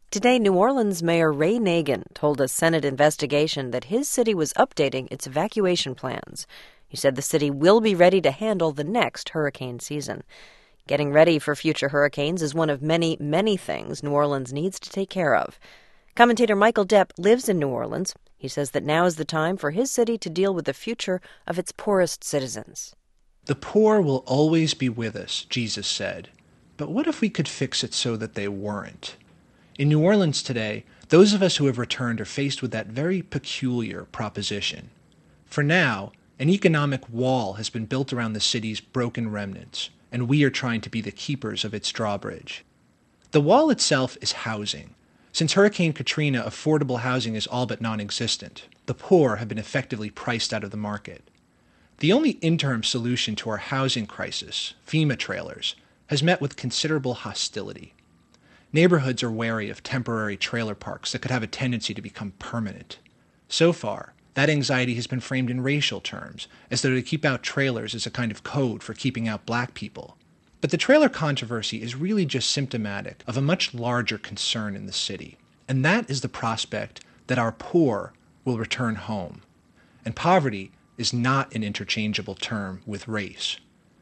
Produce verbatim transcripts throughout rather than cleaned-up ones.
Today, New Orleans Mayor Ray Nagin told a Senate investigation that his city was updating its evacuation plans. He said the city will be ready to handle the next hurricane season. Getting ready for future hurricanes is one of many, many things New Orleans needs to take care of. Commentator Michael Depp lives in New Orleans. He says that now is the time for his city to deal with the future of its poorest citizens. The poor will always be with us, Jesus said. But what if we could fix it so that they weren't? In New Orleans today, those of us who have returned are faced with that very peculiar proposition. For now, an economic wall has been built around the city's broken remnants, and we are trying to be the keepers of its drawbridge. The wall itself is housing. Since Hurricane Katrina, affordable housing is all but non-existent. The poor have been effectively priced out of the market. The only interim solution to our housing crisis, FEMA trailers, has met with considerable hostility. Neighborhoods are wary of temporary trailer parks that could have a tendency to become permanent. So far, that anxiety has been framed in racial terms, as though to keep out trailers is a kind of code for keeping out black people. But the trailer controversy is really just symptomatic of a much larger concern in the city, and that is the prospect that our poor will return home. And poverty is not an interchangeable term with race.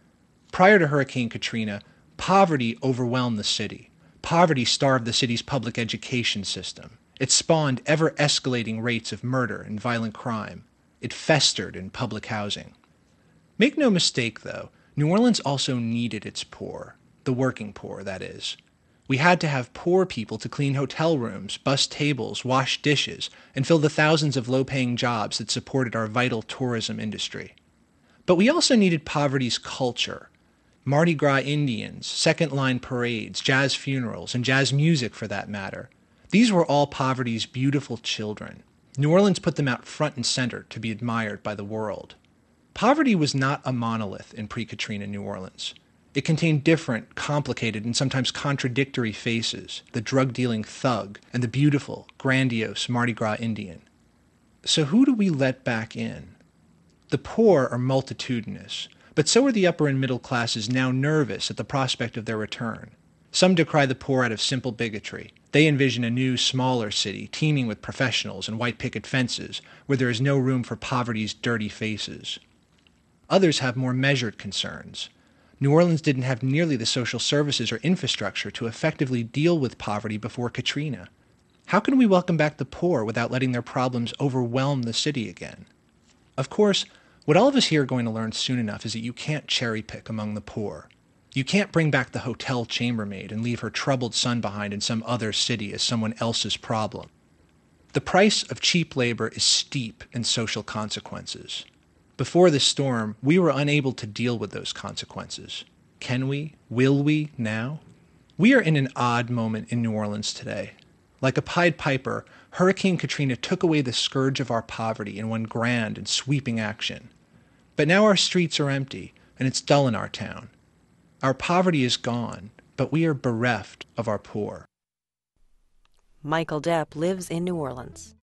Prior to Hurricane Katrina, poverty overwhelmed the city. Poverty starved the city's public education system. It spawned ever-escalating rates of murder and violent crime. It festered in public housing. Make no mistake, though, New Orleans also needed its poor, the working poor, that is. We had to have poor people to clean hotel rooms, bus tables, wash dishes, and fill the thousands of low-paying jobs that supported our vital tourism industry. But we also needed poverty's culture. Mardi Gras Indians, second-line parades, jazz funerals, and jazz music for that matter. These were all poverty's beautiful children. New Orleans put them out front and center to be admired by the world. Poverty was not a monolith in pre-Katrina New Orleans. It contained different, complicated, and sometimes contradictory faces, the drug-dealing thug and the beautiful, grandiose Mardi Gras Indian. So who do we let back in? The poor are multitudinous, but so are the upper and middle classes now nervous at the prospect of their return. Some decry the poor out of simple bigotry. They envision a new, smaller city, teeming with professionals and white picket fences, where there is no room for poverty's dirty faces. Others have more measured concerns. New Orleans didn't have nearly the social services or infrastructure to effectively deal with poverty before Katrina. How can we welcome back the poor without letting their problems overwhelm the city again? Of course, what all of us here are going to learn soon enough is that you can't cherry-pick among the poor. You can't bring back the hotel chambermaid and leave her troubled son behind in some other city as someone else's problem. The price of cheap labor is steep in social consequences. Before this storm, we were unable to deal with those consequences. Can we? Will we now? We are in an odd moment in New Orleans today. Like a Pied Piper, Hurricane Katrina took away the scourge of our poverty in one grand and sweeping action. But now our streets are empty, and it's dull in our town. Our poverty is gone, but we are bereft of our poor. Michael Depp lives in New Orleans.